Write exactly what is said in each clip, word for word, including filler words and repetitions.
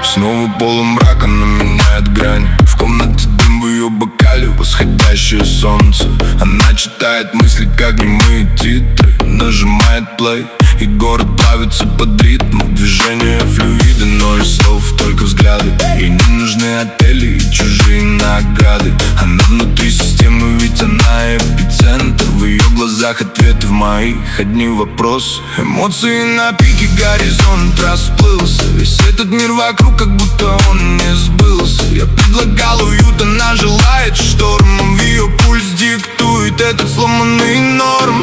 Снова полумрака, но меняет грани. В комнате дым, в ее бокале восходящее солнце. Она читает мысли, как немые титры. Нажимает плей, и город плавится под ритм. Движения флюиды, ноль слов, только взгляды. Ей не нужны отели и чужие награды. Она внутри системы, ведь она эпицентр. В ее глазах ответы, в моих одни вопросы. Эмоции на пике, горизонт расплылся. Весь этот мир вокруг, как будто он не сбылся. Я предлагал уют, она желает штормом. В ее пульс диктует этот сломанный норм.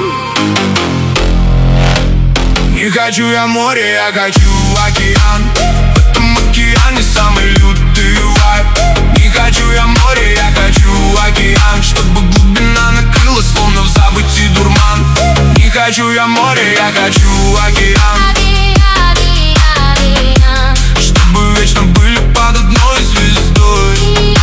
Не хочу я море, я хочу океан. В этом океане самый лютый вайб. Не хочу я море, я хочу океан. Чтобы глубина накрыла, словно в забытии дурман. Не хочу я море, я хочу океан. Чтобы вечно были под одной звездой.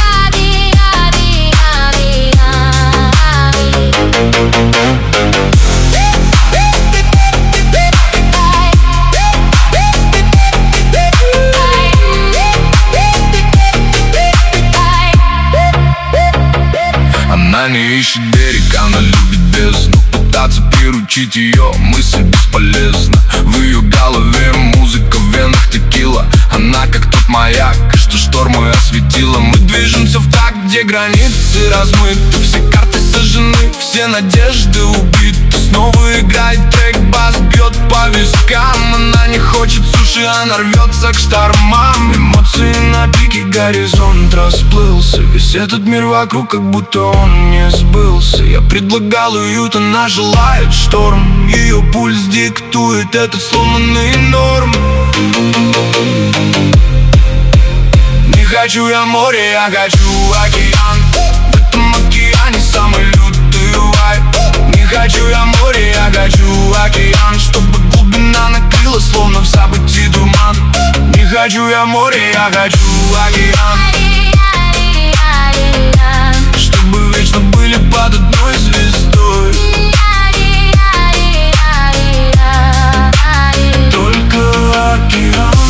Она не ищет берег, она любит бездну. Пытаться приручить ее мысль бесполезна. В ее голове музыка, в венах текила. Она как тот маяк, что штормы осветила. Мы движемся в такт, где границы размыты. Все карты сожжены, все надежды убиты. Снова играет трек, бас бьет по вискам. Она не хочет суши, она рвется к штормам. Эмоции на пике, горизонт расплылся. Весь этот мир вокруг, как будто он не сбылся. Я предлагал уют, она желает шторм. Ее пульс диктует этот сломанный норм. Не хочу я море, я хочу океан. В этом океане самый лютый вайб. Не хочу я море, я хочу океан. Чтобы глубина накрыла, словно в забытии дурман. Не хочу я море, я хочу океан. Чтобы вечно были под одной звездой. Только океан.